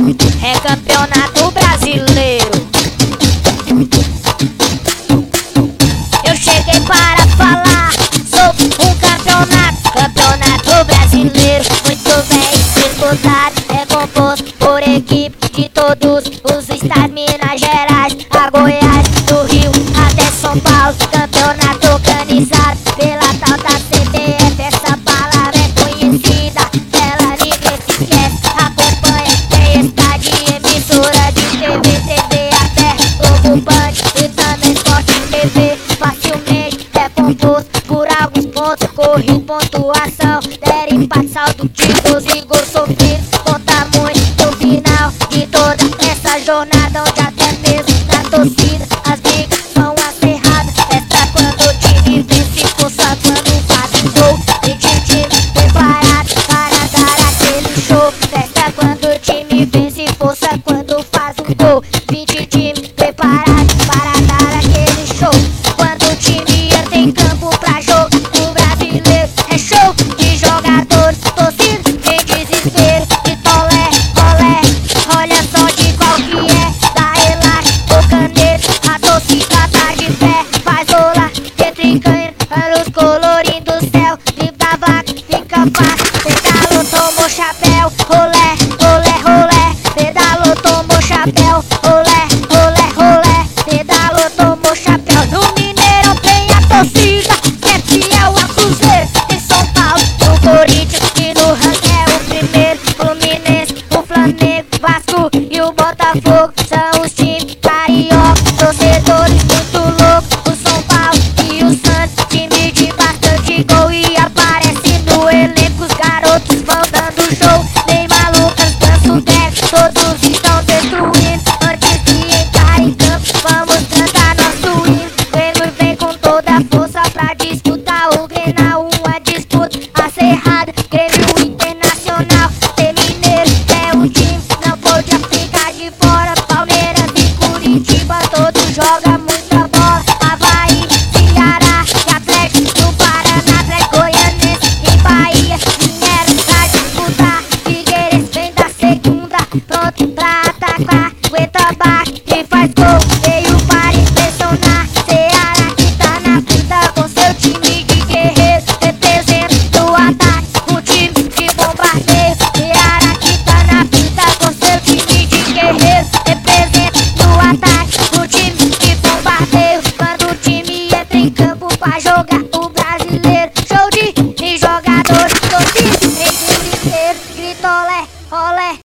É campeonato brasileiro. Eu cheguei para falar sobre um campeonato brasileiro. Muito bem disputado, é composto por equipe de todos os estados, Minas Gerais a Goiás, do Rio até São Paulo. Campeonato organizado pela tal da CBF, essa palavra é conhecida, ela ninguém se esquece. Acompanha, tem estádio e emissora de TV aberta, Globo Band e também Sport TV. Facilmente é composto por alguns pontos, corrida, pontuação, der empate, saldo de gols e gols sofridos. Conta muito no final de toda essa jornada, onde até mesmo na torcida as brigas são acirradas. Esta quando o time vence, força quando faz um gol. 20 times preparados para dar aquele show. Festa quando o time vence, força quando faz um gol. 20 times preparados para dar aquele show. Quando o time entra em campo pra jogar, o brasileiro é show de jogadores, torcida em desespero, de tolé, olé. Olha só de qual que é, da relaxa ou caneta, a torcida tá de pé, faz rolar, entre canhões, luz colorindo o céu, livre da vaca, fica fácil, pedalou, tomou chapéu, rolé, rolé, rolé, pedalou, tomou chapéu, rolé, rolé, rolé, pedalou, tomou chapéu. No Mineirão tem a torcida que é fiel a Cruzeiro, em São Paulo, no Corinthians e no ranking é o primeiro, Fluminense, o Flamengo, Vasco e o Botafogo são os times carioca, torcedores muito loucos, o São Paulo e o Santos, time de bastante gol e aparece no elenco, os garotos vão dando show, Neymar, Lucas, Ganso, Deco, todos estão destruindo, antes de entrar em campo, vamos cantar nosso hino. Grêmio vem com toda a força pra disputar o Grenal, uma disputa acirrada, Grêmio Internacional, tem Mineiro, é um time, não pode ficar de fora, Palmeiras e Curitiba, todos jogam muita bola, Avaí, Ceará e Atlético do Paraná, Atlético Goianense e Bahia, vieram pra disputar, Figueirense vem da segunda, pronto pra atacar, aguenta baixo e faz gol, veio para impressionar, Ceará que tá na frente com seu time de guerreiro, representa o ataque, um time de bombardeio, Ceará que tá na frente com seu time de guerreiro, representa o ataque, um time de bombardeio, quando o time entra em campo pra jogar o brasileiro, show de jogadores, torcida em tudo inteiro, grita olé, olé.